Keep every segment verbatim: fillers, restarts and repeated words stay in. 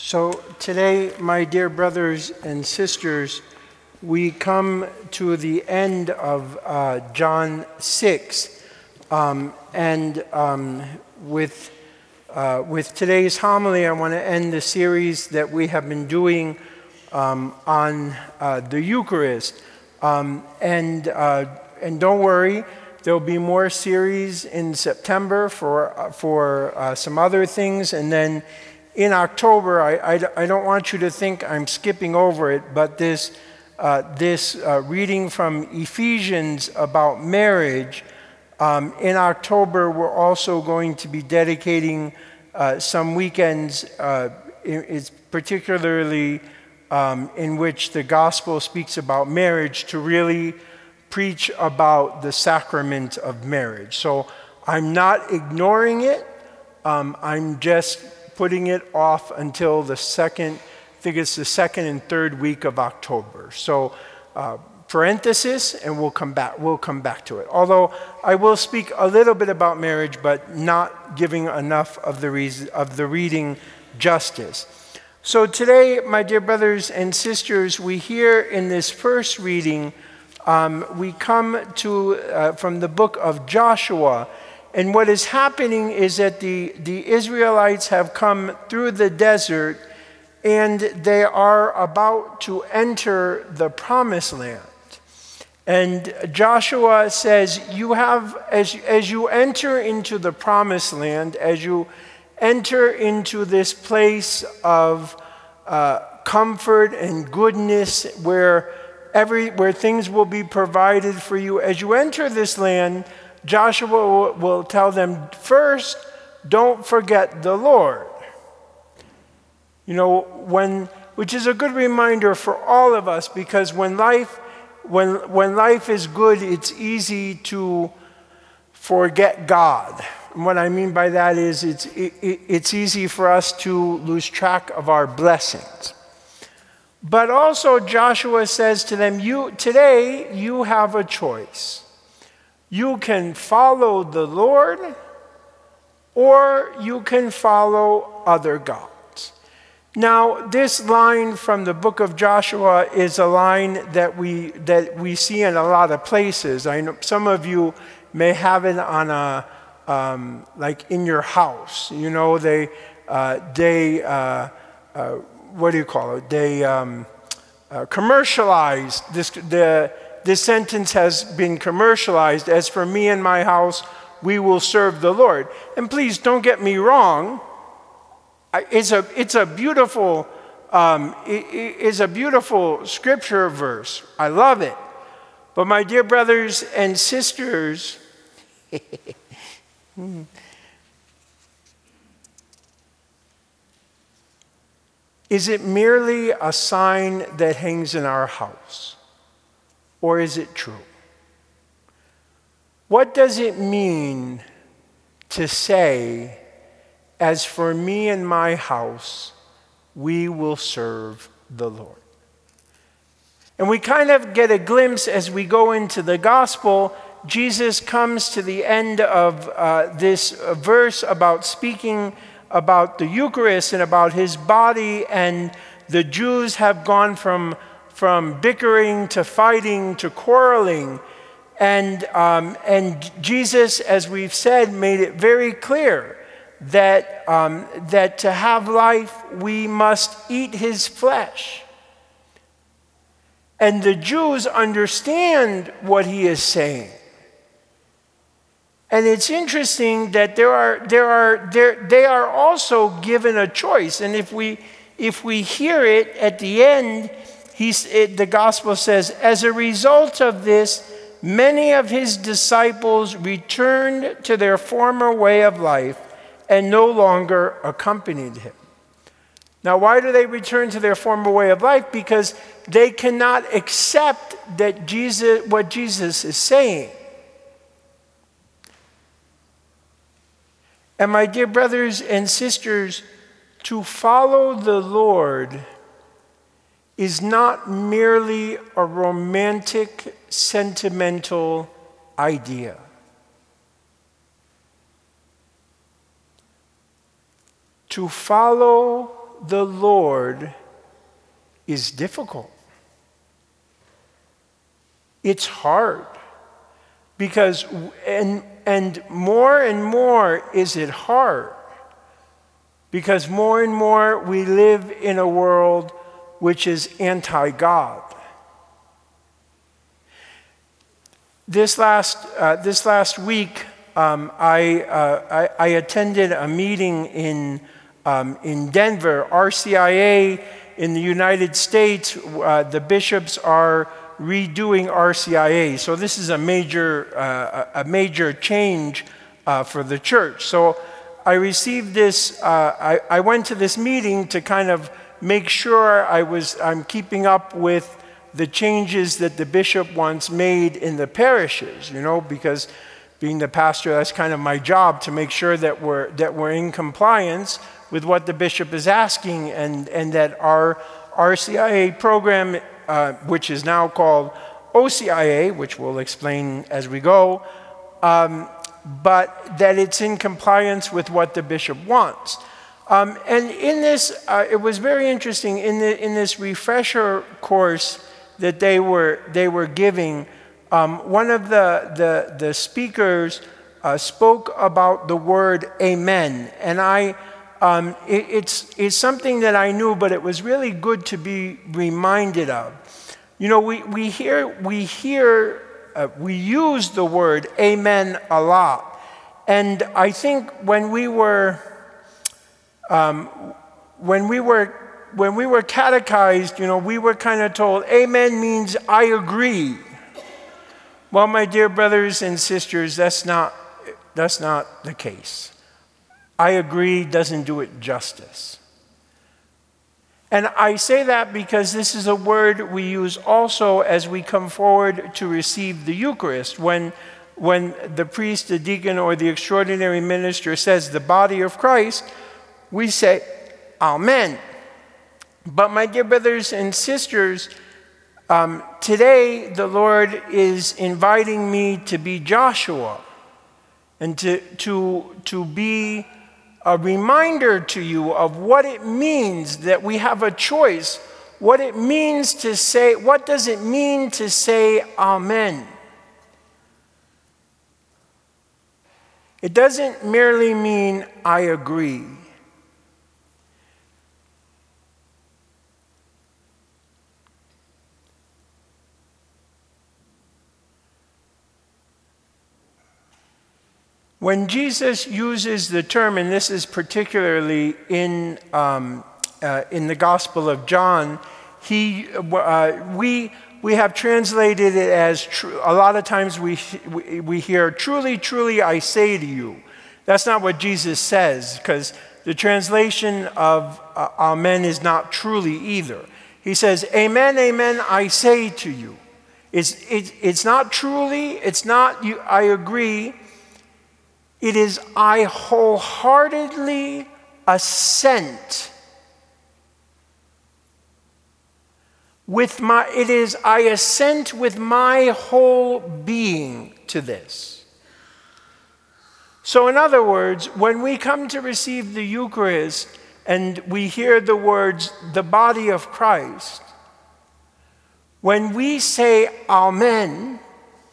So today, my dear brothers and sisters, we come to the end of uh, John six, um, and um, with uh, with today's homily, I want to end the series that we have been doing um, on uh, the Eucharist. Um, and uh, and don't worry, there will be more series in September for uh, for uh, some other things, and then in October, I, I, I don't want you to think I'm skipping over it, but this, uh, this uh, reading from Ephesians about marriage, um, in October we're also going to be dedicating uh, some weekends, uh, it's particularly um, in which the gospel speaks about marriage, to really preach about the sacrament of marriage. So I'm not ignoring it, um, I'm just putting it off until the second, I think it's the second and third week of October. So uh, parenthesis, and we'll come back, we'll come back to it. Although I will speak a little bit about marriage, but not giving enough of the reason, of the reading justice. So today, my dear brothers and sisters, we hear in this first reading, um, we come to, uh, from the book of Joshua. And what is happening is that the, the Israelites have come through the desert and they are about to enter the promised land. And Joshua says, you have, as, as you enter into the promised land, as you enter into this place of uh, comfort and goodness where, every, where things will be provided for you, as you enter this land, Joshua will tell them, first, don't forget the Lord. You know, when, which is a good reminder for all of us, because when life, when, when life is good, it's easy to forget God. And what I mean by that is it's, it, it's easy for us to lose track of our blessings. But also Joshua says to them, you, today you have a choice. You can follow the Lord, or you can follow other gods. Now, this line from the book of Joshua is a line that we that we see in a lot of places. I know some of you may have it on a um, like in your house. You know, they uh, they uh, uh, what do you call it? They um, uh, commercialize this the. This sentence has been commercialized as, for me and my house, we will serve the Lord. And please don't get me wrong. It's a, it's a beautiful, um, it, it's a beautiful scripture verse. I love it. But my dear brothers and sisters, is it merely a sign that hangs in our house? Or is it true? What does it mean to say, as for me and my house, we will serve the Lord? And we kind of get a glimpse as we go into the gospel. Jesus comes to the end of uh, this verse about speaking about the Eucharist and about his body, and the Jews have gone from from bickering to fighting to quarreling. And, um, and Jesus, as we've said, made it very clear that, um, that to have life, we must eat his flesh. And the Jews understand what he is saying. And it's interesting that there are, there are, there, they are also given a choice. And if we, if we hear it at the end, He's, it, the gospel says, as a result of this, many of his disciples returned to their former way of life and no longer accompanied him. Now, why do they return to their former way of life? Because they cannot accept that Jesus, what Jesus is saying. And my dear brothers and sisters, to follow the Lord is not merely a romantic, sentimental idea. To follow the Lord is difficult. It's hard. Because, and, and more and more is it hard. Because more and more we live in a world which is anti-God. This last, uh, this last week, um, I, uh, I, I attended a meeting in, um, in Denver. R C I A in the United States, uh, the bishops are redoing R C I A. So this is a major, uh, a major change uh, for the church. So I received this, uh, I, I went to this meeting to kind of make sure I was, I'm keeping up with the changes that the bishop wants made in the parishes, you know, because being the pastor, that's kind of my job to make sure that we're, that we're in compliance with what the bishop is asking, and, and that our R C I A program, uh, which is now called O C I A, which we'll explain as we go, um, but that it's in compliance with what the bishop wants. Um, and in this, uh, it was very interesting, in, the, in this refresher course that they were, they were giving, um, one of the, the, the speakers uh, spoke about the word amen. And I, um, it, it's, it's something that I knew, but it was really good to be reminded of. You know, we, we hear, we hear, uh, we use the word amen a lot. And I think when we were, um, when we were, when we were catechized, you know, we were kind of told, amen means I agree. Well, my dear brothers and sisters, that's not, that's not the case. I agree doesn't do it justice. And I say that because this is a word we use also as we come forward to receive the Eucharist. When, when the priest, the deacon, or the extraordinary minister says the body of Christ, we say, Amen. But my dear brothers and sisters, um, today the Lord is inviting me to be Joshua and to, to, to be a reminder to you of what it means that we have a choice, what it means to say, what does it mean to say Amen? It doesn't merely mean I agree. When Jesus uses the term, and this is particularly in, um, uh, in the Gospel of John, he, uh, we, we have translated it as, tr- a lot of times we, we, we hear, truly, truly, I say to you. That's not what Jesus says, because the translation of uh, amen is not truly either. He says, amen, amen, I say to you. It's, it, it's not truly, it's not you, I agree. It is I wholeheartedly assent with my, it is I assent with my whole being to this. So in other words, when we come to receive the Eucharist and we hear the words, the body of Christ, when we say Amen,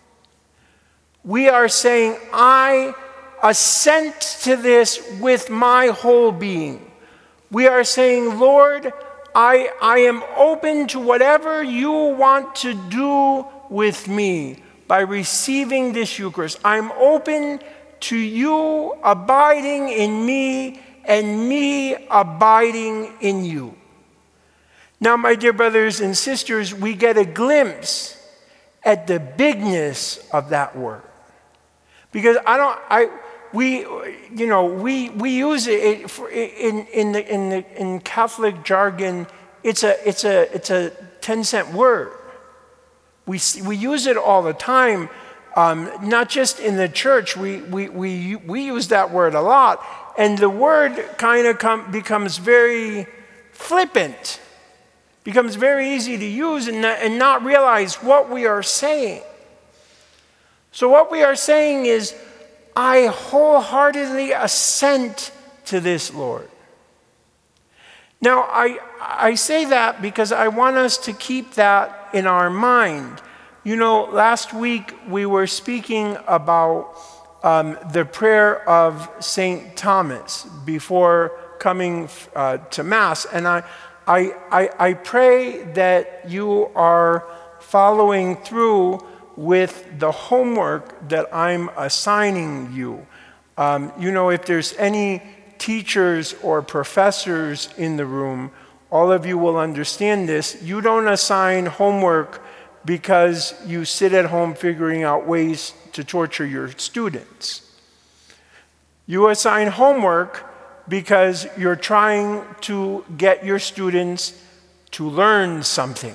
we are saying, I assent to this with my whole being. We are saying, Lord, I, I am open to whatever you want to do with me by receiving this Eucharist. I'm open to you abiding in me and me abiding in you. Now, my dear brothers and sisters, we get a glimpse at the bigness of that word. Because I don't, I, we, you know, we, we use it for, in, in the, in the, in Catholic jargon. It's a, it's a, it's a ten cent word. We, we use it all the time, um, not just in the church. We, we, we, we use that word a lot. And the word kind of com- becomes very flippant, becomes very easy to use and not, and not realize what we are saying. So what we are saying is, I wholeheartedly assent to this, Lord. Now, I, I say that because I want us to keep that in our mind. You know, last week we were speaking about um, the prayer of Saint Thomas before coming uh, to Mass, and I, I, I, I pray that you are following through with the homework that I'm assigning you. Um, you know, if there's any teachers or professors in the room, all of you will understand this. You don't assign homework because you sit at home figuring out ways to torture your students. You assign homework because you're trying to get your students to learn something.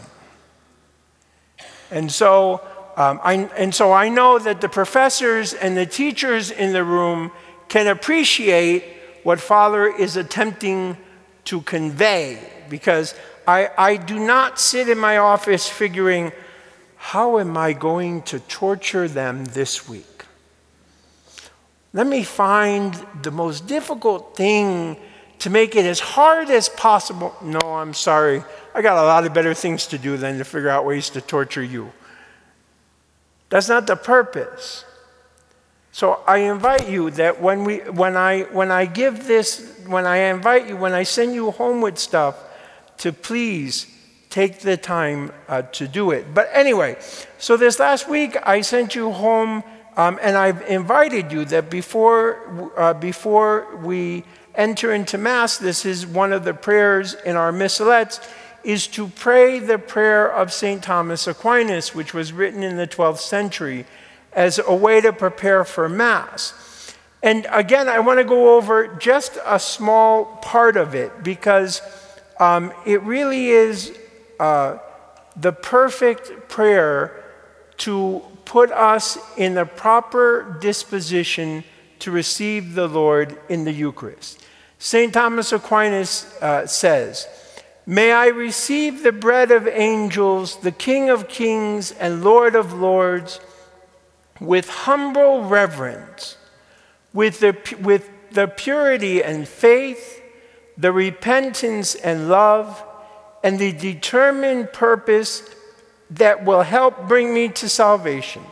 And so, um, I, and so I know that the professors and the teachers in the room can appreciate what Father is attempting to convey, because I, I do not sit in my office figuring, how am I going to torture them this week? Let me find the most difficult thing to make it as hard as possible. No, I'm sorry. I got a lot of better things to do than to figure out ways to torture you. That's not the purpose. So I invite you that when we, when I, when I give this, when I invite you, when I send you home with stuff, to please take the time uh, to do it. But anyway, so this last week I sent you home, um, and I've invited you that before, uh, before we enter into Mass, this is one of the prayers in our missalettes, is to pray the prayer of Saint Thomas Aquinas, which was written in the twelfth century, as a way to prepare for Mass. And again, I want to go over just a small part of it, because um, it really is uh, the perfect prayer to put us in the proper disposition to receive the Lord in the Eucharist. Saint Thomas Aquinas uh, says, "May I receive the bread of angels, the King of kings and Lord of lords, with humble reverence, with the, with the purity and faith, the repentance and love, and the determined purpose that will help bring me to salvation.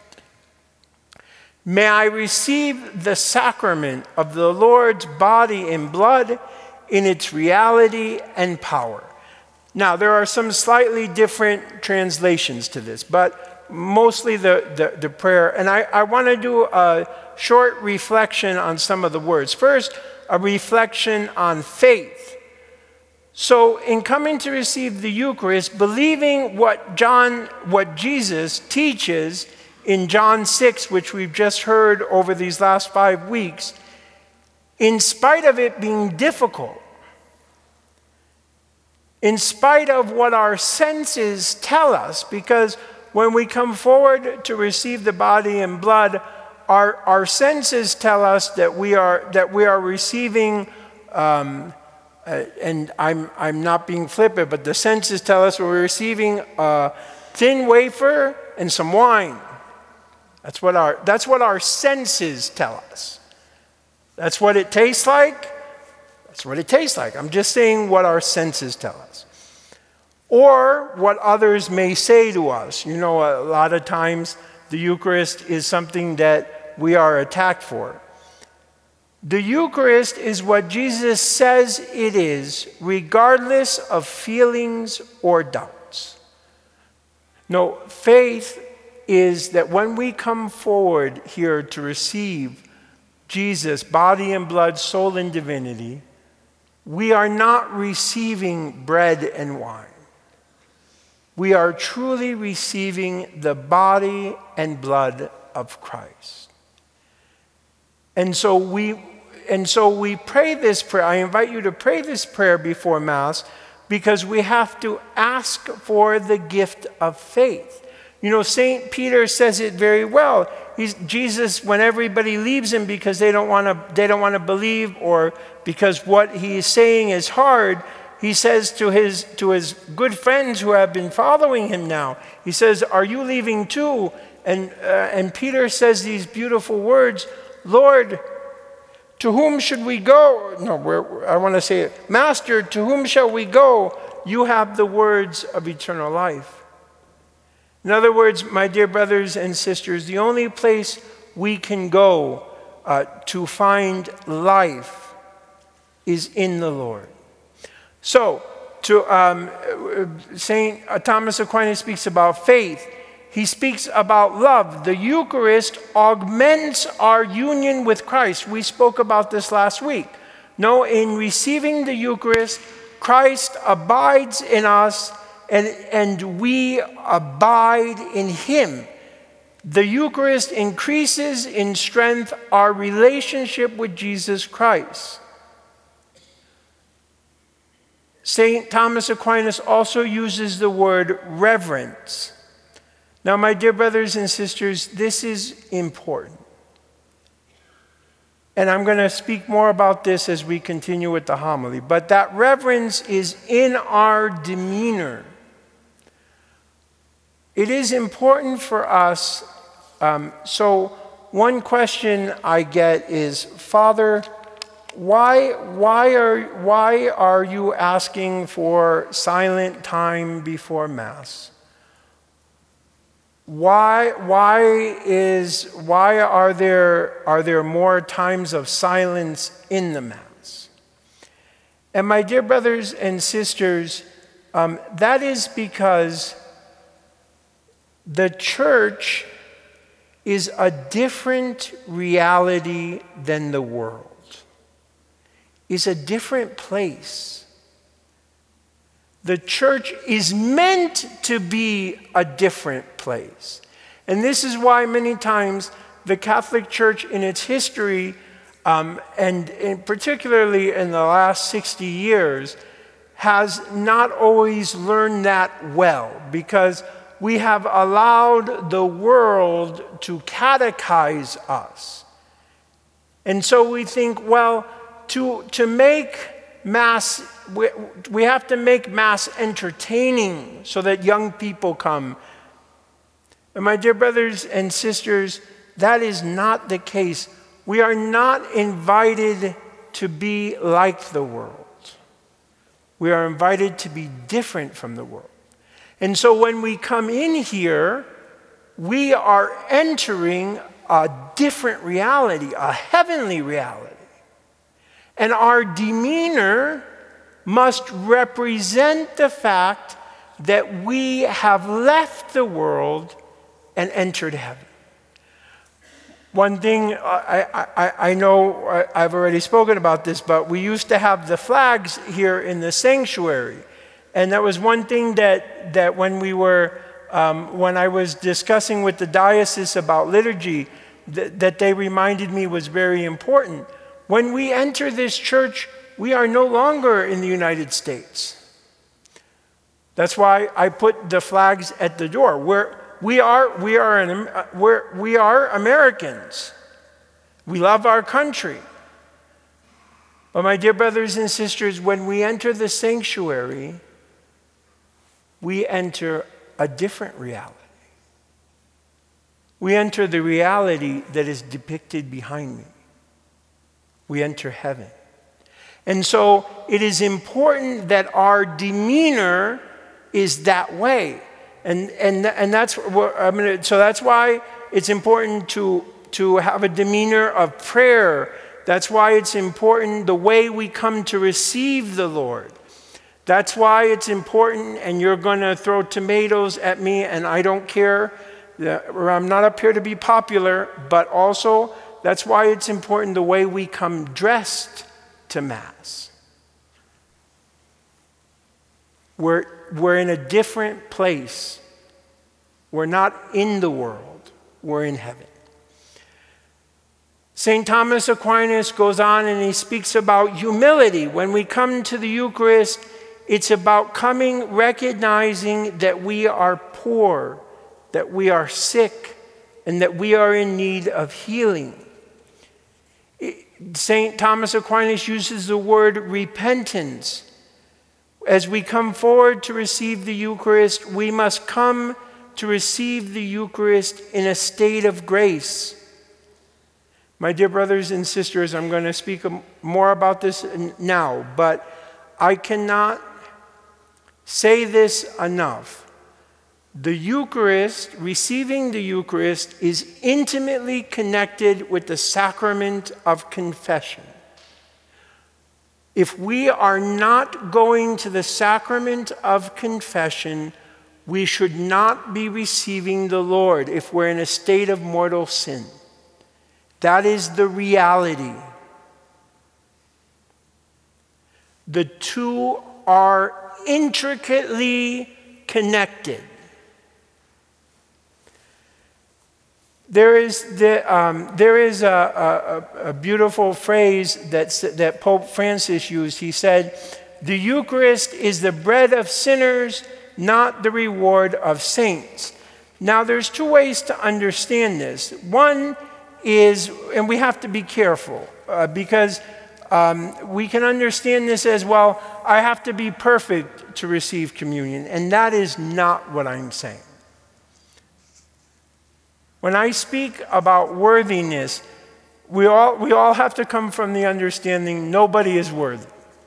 May I receive the sacrament of the Lord's body and blood in its reality and power." Now, there are some slightly different translations to this, but mostly the, the, the prayer. And I, I want to do a short reflection on some of the words. First, a reflection on faith. So in coming to receive the Eucharist, believing what John, what Jesus teaches in John six, which we've just heard over these last five weeks, in spite of it being difficult, in spite of what our senses tell us, because when we come forward to receive the body and blood, our, our senses tell us that we are, that we are receiving, um, uh, and I'm, I'm not being flippant, but the senses tell us we're receiving a thin wafer and some wine. That's what our, that's what our senses tell us. That's what it tastes like. That's what it tastes like. I'm just saying what our senses tell us. Or what others may say to us. You know, a lot of times the Eucharist is something that we are attacked for. The Eucharist is what Jesus says it is, regardless of feelings or doubts. No, faith is that when we come forward here to receive Jesus, body and blood, soul and divinity, we are not receiving bread and wine. We are truly receiving the body and blood of Christ. And so we and so we pray this prayer. I invite you to pray this prayer before Mass, because we have to ask for the gift of faith. You know, Saint Peter says it very well. He's, Jesus, when everybody leaves him because they don't want to they don't want to believe, or because what he is saying is hard, he says to his to his good friends who have been following him now, he says, "Are you leaving too?" And uh, and Peter says these beautiful words, "Lord, To whom should we go? No, we're, I want to say it. Master, to whom shall we go? You have the words of eternal life. In other words, my dear brothers and sisters, the only place we can go uh, to find life is in the Lord. So, to um, Saint Thomas Aquinas speaks about faith. He speaks about love. The Eucharist augments our union with Christ. We spoke about this last week. No, in receiving the Eucharist, Christ abides in us, and, and we abide in him. The Eucharist increases in strength our relationship with Jesus Christ. Saint Thomas Aquinas also uses the word reverence. Now, my dear brothers and sisters, this is important. And I'm going to speak more about this as we continue with the homily. But that reverence is in our demeanor. It is important for us. Um, so one question I get is, Father, why, why, are, why are you asking for silent time before Mass? Why, why, is, why are, there, are there more times of silence in the Mass? And my dear brothers and sisters, um, that is because the church is a different reality than the world. It's a different place. The church is meant to be a different place. And this is why many times the Catholic Church in its history, um, and in particularly in the last sixty years, has not always learned that well, because we have allowed the world to catechize us. And so we think, well, to, to make Mass, we, we have to make Mass entertaining so that young people come. And my dear brothers and sisters, that is not the case. We are not invited to be like the world. We are invited to be different from the world. And so when we come in here, we are entering a different reality, a heavenly reality. And our demeanor must represent the fact that we have left the world and entered heaven. One thing, I, I, I know I've already spoken about this, but we used to have the flags here in the sanctuary. And that was one thing that, that when we were, um, when I was discussing with the diocese about liturgy, th- that they reminded me was very important. When we enter this church, we are no longer in the United States. That's why I put the flags at the door. We're, we are, we are, an, we're, we are Americans. We love our country. But my dear brothers and sisters, when we enter the sanctuary, we enter a different reality. We enter the reality that is depicted behind me. We enter heaven. And so it is important that our demeanor is that way. And, and, and that's what I'm gonna, so that's why it's important to, to have a demeanor of prayer. That's why it's important the way we come to receive the Lord. That's why it's important, and you're going to throw tomatoes at me, and I don't care. I'm not up here to be popular, but also that's why it's important the way we come dressed to Mass. We're, we're in a different place. We're not in the world. We're in heaven. Saint Thomas Aquinas goes on and he speaks about humility. When we come to the Eucharist, it's about coming, recognizing that we are poor, that we are sick, and that we are in need of healing. Saint Thomas Aquinas uses the word repentance. As we come forward to receive the Eucharist, we must come to receive the Eucharist in a state of grace. My dear brothers and sisters, I'm going to speak more about this now, but I cannot say this enough. The Eucharist, receiving the Eucharist, is intimately connected with the sacrament of confession. If we are not going to the sacrament of confession, we should not be receiving the Lord if we're in a state of mortal sin. That is the reality. The two are intricately connected. There is, the, um, there is a, a, a beautiful phrase that, that Pope Francis used. He said, "The Eucharist is the bread of sinners, not the reward of saints." Now, there's two ways to understand this. One is, and we have to be careful, uh, because um, we can understand this as, well, I have to be perfect to receive communion, and that is not what I'm saying. When I speak about worthiness, we all, we all have to come from the understanding nobody is worthy.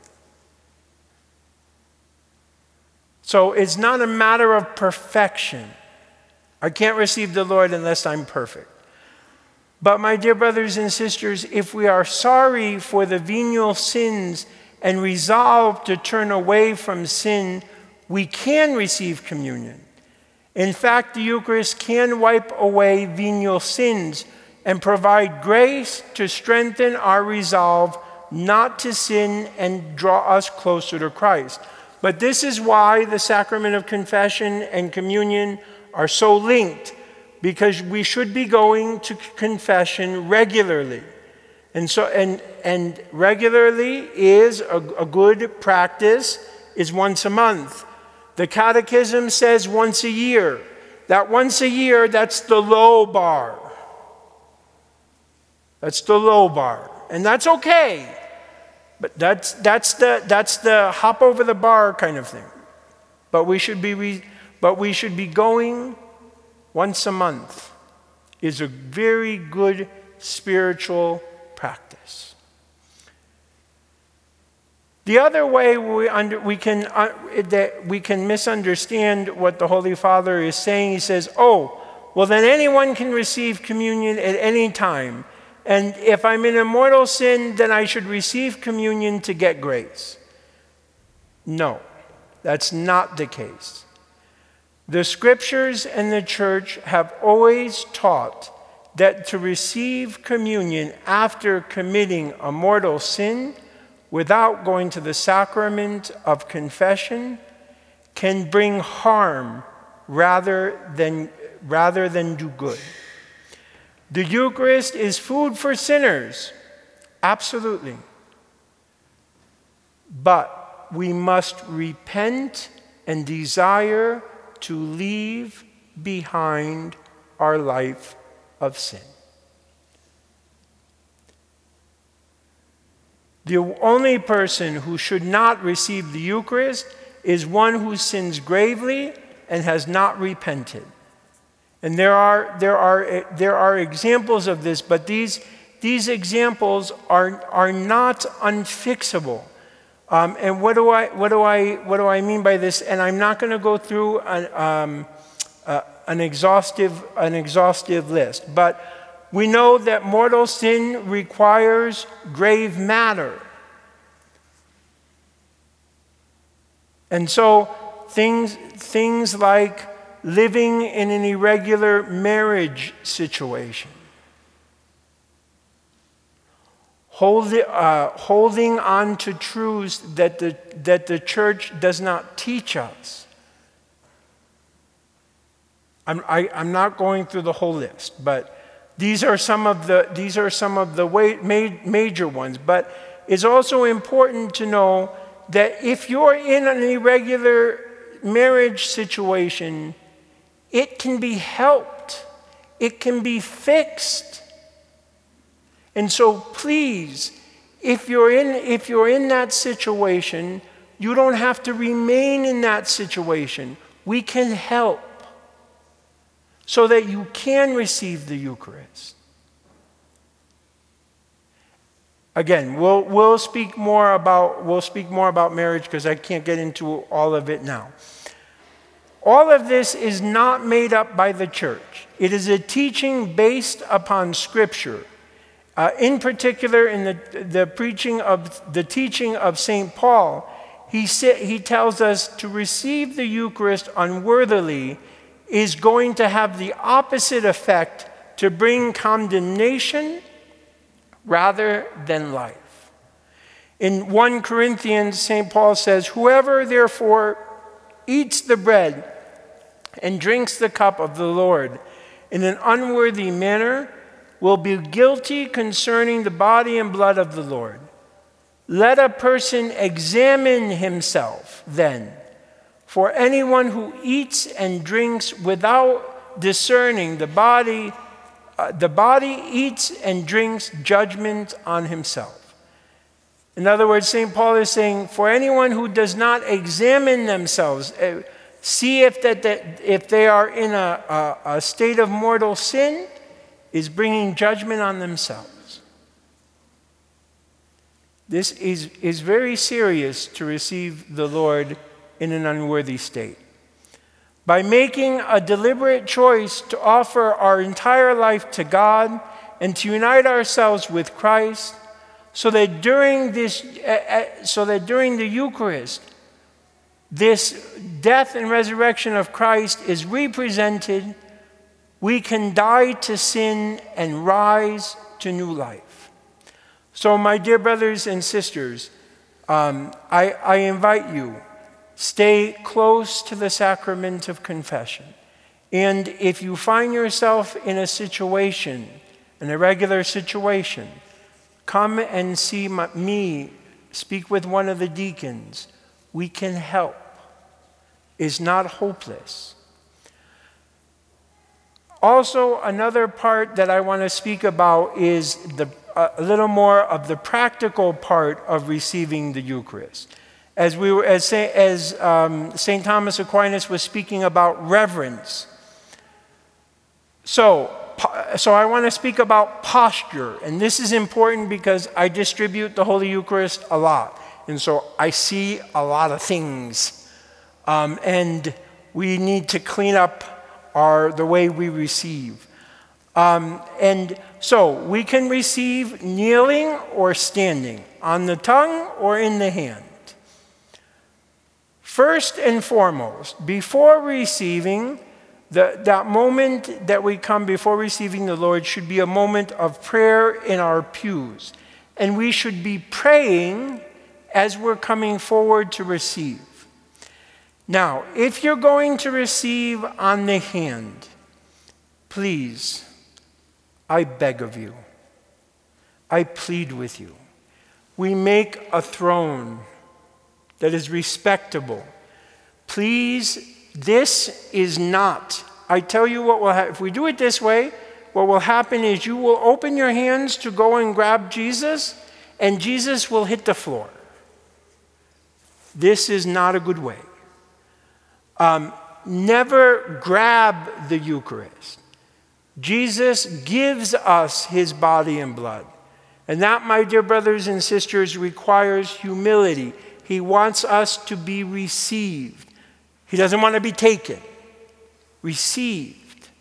So it's not a matter of perfection. I can't receive the Lord unless I'm perfect. But my dear brothers and sisters, if we are sorry for the venial sins and resolve to turn away from sin, we can receive communion. In fact, the Eucharist can wipe away venial sins and provide grace to strengthen our resolve not to sin and draw us closer to Christ. But this is why the sacrament of confession and communion are so linked, because we should be going to confession regularly. And so, and, and regularly is a, a good practice, is once a month. The Catechism says once a year. That once a year, that's the low bar. That's the low bar. And that's okay. But that's, that's, the, that's the hop over the bar kind of thing. But we should be, re, but we should be going once a month. Is a very good spiritual practice. The other way we, under, we, can, uh, that we can misunderstand what the Holy Father is saying, he says, oh, well then anyone can receive communion at any time. And if I'm in a mortal sin, then I should receive communion to get grace. No, that's not the case. The Scriptures and the Church have always taught that to receive communion after committing a mortal sin without going to the sacrament of confession can bring harm rather than, rather than do good. The Eucharist is food for sinners, absolutely. But we must repent and desire to leave behind our life of sin. The only person who should not receive the Eucharist is one who sins gravely and has not repented. And there are, there are, there are examples of this, but these, these examples are, are not unfixable. Um, and what do I, what do I, what do I mean by this? And I'm not going to go through an, um, uh, an exhaustive, an exhaustive list, but we know that mortal sin requires grave matter. And so things, things like living in an irregular marriage situation, hold, uh, holding on to truths that the, that the church does not teach us. I'm, I, I'm not going through the whole list, but These are some of the, these are some of the way, major ones. But it's also important to know that if you're in an irregular marriage situation, it can be helped. It can be fixed. And so please, if you're in, if you're in that situation, you don't have to remain in that situation. We can help, so that you can receive the Eucharist. Again, we'll, we'll speak more about, we'll speak more about marriage because I can't get into all of it now. All of this is not made up by the church. It is a teaching based upon Scripture. Uh, in particular, in the, the preaching of the teaching of Saint Paul, he, sa- he tells us to receive the Eucharist unworthily is going to have the opposite effect, to bring condemnation rather than life. In First Corinthians, Saint Paul says, "Whoever therefore eats the bread and drinks the cup of the Lord in an unworthy manner will be guilty concerning the body and blood of the Lord. Let a person examine himself then, for anyone who eats and drinks without discerning the body, uh, the body eats and drinks judgment on himself." In other words, Saint Paul is saying, for anyone who does not examine themselves, uh, see if that, that if they are in a, a, a state of mortal sin, is bringing judgment on themselves. This is, is very serious to receive the Lord in an unworthy state. By making a deliberate choice to offer our entire life to God and to unite ourselves with Christ, so that during this, uh, so that during the Eucharist, this death and resurrection of Christ is represented, we can die to sin and rise to new life. So, my dear brothers and sisters, um, I, I invite you, stay close to the sacrament of confession. And if you find yourself in a situation, an irregular situation, come and see my, me, speak with one of the deacons. We can help. It's not hopeless. Also, another part that I want to speak about is the, uh, a little more of the practical part of receiving the Eucharist. As we were, as, as um, Saint Thomas Aquinas was speaking about reverence. So, so I want to speak about posture, and this is important because I distribute the Holy Eucharist a lot, and so I see a lot of things, um, and we need to clean up are the way we receive. Um, and so we can receive kneeling or standing, on the tongue or in the hand. First and foremost, before receiving, the, that moment that we come before receiving the Lord should be a moment of prayer in our pews. And we should be praying as we're coming forward to receive. Now, if you're going to receive on the hand, please, I beg of you, I plead with you, we make a throne that is respectable. Please, this is not, I tell you what will happen. If we do it this way, what will happen is you will open your hands to go and grab Jesus, and Jesus will hit the floor. This is not a good way. Um, never grab the Eucharist. Jesus gives us his body and blood. And that, my dear brothers and sisters, requires humility. He wants us to be received. He doesn't want to be taken. Received.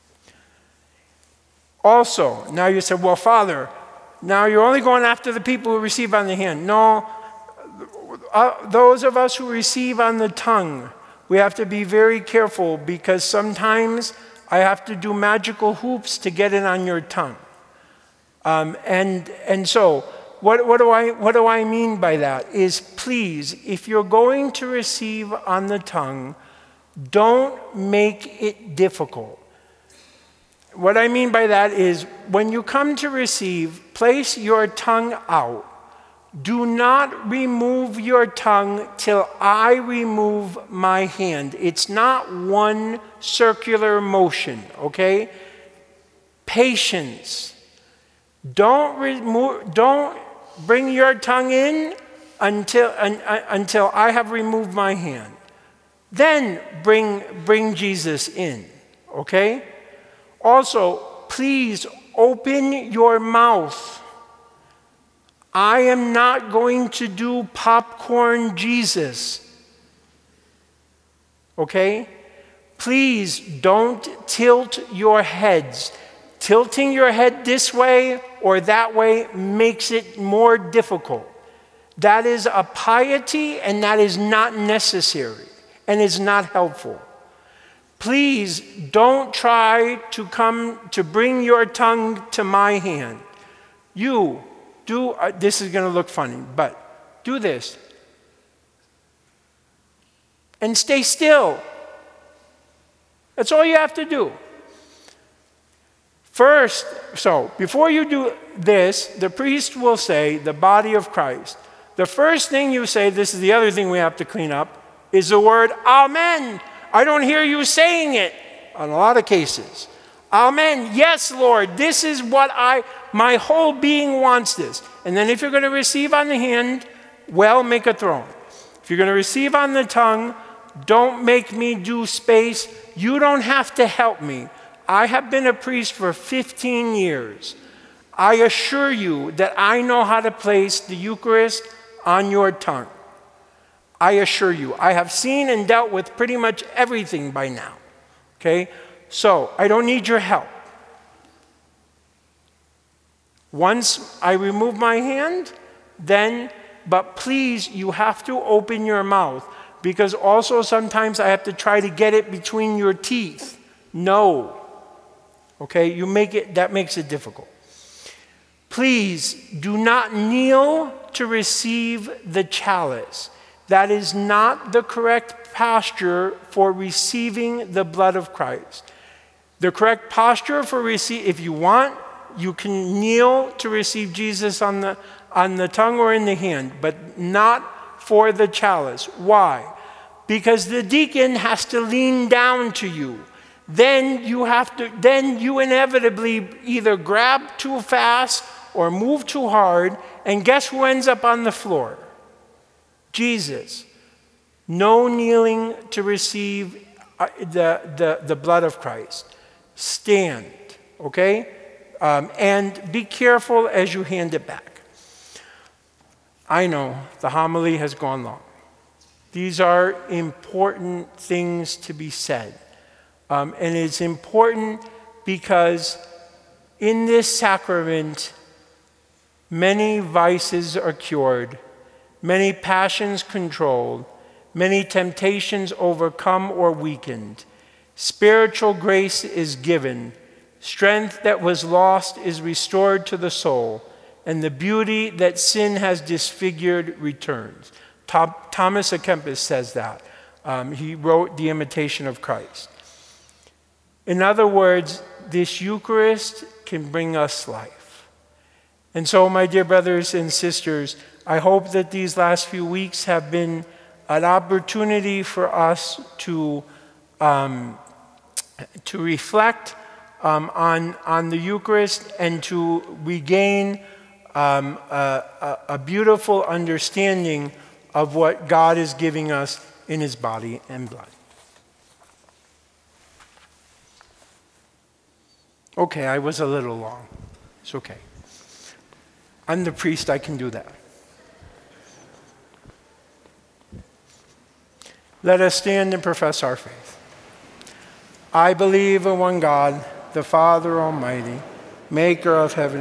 Also, now you say, well, Father, now you're only going after the people who receive on the hand. No, uh, those of us who receive on the tongue, we have to be very careful because sometimes I have to do magical hoops to get it on your tongue. Um, and, and so, what, what, do I, what do I mean by that? Is please, if you're going to receive on the tongue, don't make it difficult. What I mean by that is when you come to receive, place your tongue out. Do not remove your tongue till I remove my hand. It's not one circular motion, okay? Patience. Don't remove, don't bring your tongue in until, un, uh, until I have removed my hand. Then bring, bring Jesus in, okay? Also, please open your mouth. I am not going to do popcorn Jesus. Okay? Please don't tilt your heads. Tilting your head this way or that way makes it more difficult. That is a piety, and that is not necessary and is not helpful. Please don't try to come to bring your tongue to my hand. You do, uh, this is going to look funny, but do this. And stay still. That's all you have to do. First, so before you do this, the priest will say, the body of Christ. The first thing you say, this is the other thing we have to clean up, is the word amen. I don't hear you saying it on a lot of cases. Amen. Yes, Lord, this is what I, my whole being wants this. And then if you're going to receive on the hand, well, make a throne. If you're going to receive on the tongue, don't make me do space. You don't have to help me. I have been a priest for fifteen years. I assure you that I know how to place the Eucharist on your tongue. I assure you. I have seen and dealt with pretty much everything by now. Okay? So, I don't need your help. Once I remove my hand, then, but please, you have to open your mouth, because also sometimes I have to try to get it between your teeth. No. Okay? You make it, that makes it difficult. Please do not kneel to receive the chalice. That is not the correct posture for receiving the blood of Christ. The correct posture for receive, if you want, you can kneel to receive Jesus on the, on the tongue or in the hand, but not for the chalice. Why? Because the deacon has to lean down to you. Then you have to, then you inevitably either grab too fast or move too hard, and guess who ends up on the floor? Jesus. No kneeling to receive uh, the, the, the blood of Christ. Stand, okay? Um, and be careful as you hand it back. I know the homily has gone long. These are important things to be said. Um, and it's important because in this sacrament, many vices are cured, many passions controlled, many temptations overcome or weakened. Spiritual grace is given. Strength that was lost is restored to the soul, and the beauty that sin has disfigured returns. Tom, Thomas à Kempis says that. Um, he wrote The Imitation of Christ. In other words, this Eucharist can bring us life. And so, my dear brothers and sisters, I hope that these last few weeks have been an opportunity for us to, um, to reflect um, on, on the Eucharist and to regain um, a, a, a beautiful understanding of what God is giving us in his body and blood. Okay, I was a little long. It's okay. I'm the priest, I can do that. Let us stand and profess our faith. I believe in one God, the Father Almighty, maker of heaven